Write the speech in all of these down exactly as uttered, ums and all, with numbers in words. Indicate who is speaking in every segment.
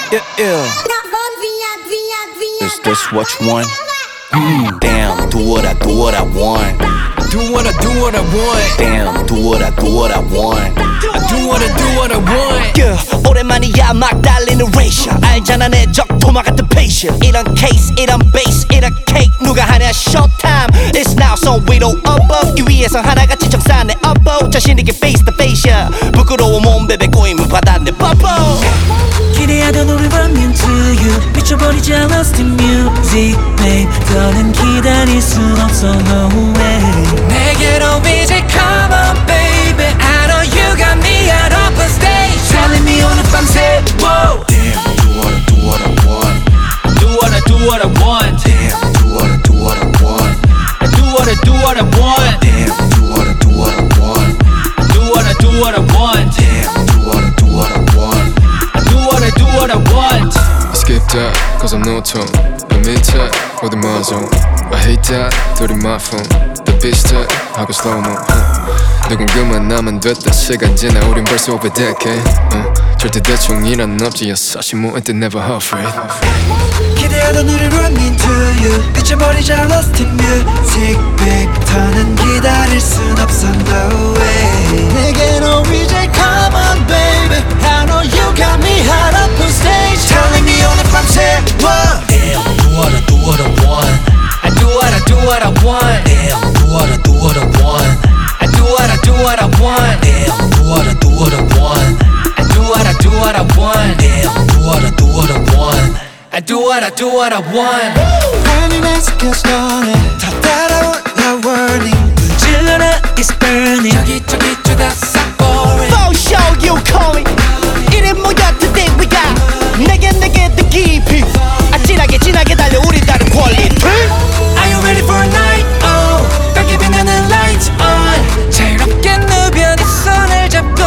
Speaker 1: Yeah, yeah. Is this what you want? Mm, damn, do what I do what I want.
Speaker 2: Do what I do what I want.
Speaker 1: Damn, do what I do what I want.
Speaker 2: I do what I do what I want.
Speaker 3: yeah, 오랜만이야 막 달리는 레이셔 알잖아 내 적토마 같은 patient 이런 케이스 이런 베이스 이런 케이크 누가 하냐 showtime It's now so we don't above 이 위에서 하나같이 정산해 upbo 자신있게 face to face yeah. 부끄러워 몸베베 꼬임을 받아 내 bubble
Speaker 4: 기대하던 우리 run into you 미쳐버리지 lost in music babe 더는 기다릴 순 없어 no way
Speaker 2: 내게로 이제 come on baby I know you got me out up on stage telling me 오늘 밤새 whoa
Speaker 1: Damn, do what I do what I want.
Speaker 2: Do what I do what I want.
Speaker 1: Damn, do what I do what I want.
Speaker 2: I do what I do what I want.
Speaker 1: Damn, do what I do what I want.
Speaker 2: Do what I do what I want.
Speaker 1: Damn, do what I do what I want.
Speaker 2: I do what I do what I want.
Speaker 5: Skip that, cause I'm no tone. 그 밑에 어디 맞아. I hate that, dirty my phone. The beach that, 하고 slow mo. 누군 그만 나면 됐다. 시간 지나 우린 벌써 over decade. uh, 절대 대충이란 없지. You're such a moment that never afraid.
Speaker 4: 기대하던 우리 run into you 미쳐버리자 lost in music babe 더는 기다릴 순 없어 no way 내게로 이제 come on baby I know you got me hot up on stage telling me 오늘 밤새 whoa
Speaker 2: Damn, do what I do what I want. I do what I do what I want. Damn, do what I do what I want. I do what I do what I want. Damn, do what I do what I want. I do what I do what I want. Damn, do what I do what I want. I do what I do what I want.
Speaker 4: Burning as it gets started 다 따라올라 warning 불질러라 it's burning
Speaker 2: 저기 저기 저다 싹 boring.
Speaker 3: For sure you call me 이래 뭐야 today we got 내게 내게 더 깊이 아 진하게 진하게 달려 우리 다른 quality
Speaker 2: Are you ready for a night? Oh, 밝게 빛나는 lights on. 자유롭게 누벼 네 손을 잡고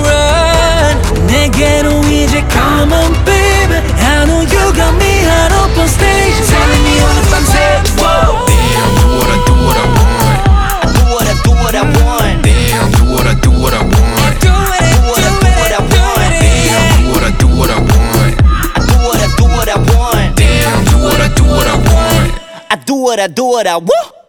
Speaker 2: run.
Speaker 4: 내게로 이제 come on baby I know you got me hot up on stage telling me 오늘 밤새 whoa
Speaker 5: Damn, do what I do what I want.
Speaker 3: do what I do what I want
Speaker 5: Damn, do what I do what I want.
Speaker 2: Do what I do what I want.
Speaker 5: Damn, do what I do what I want.
Speaker 3: do what I do what I want
Speaker 5: Damn, do what I do what I want.
Speaker 3: I do what I do what I want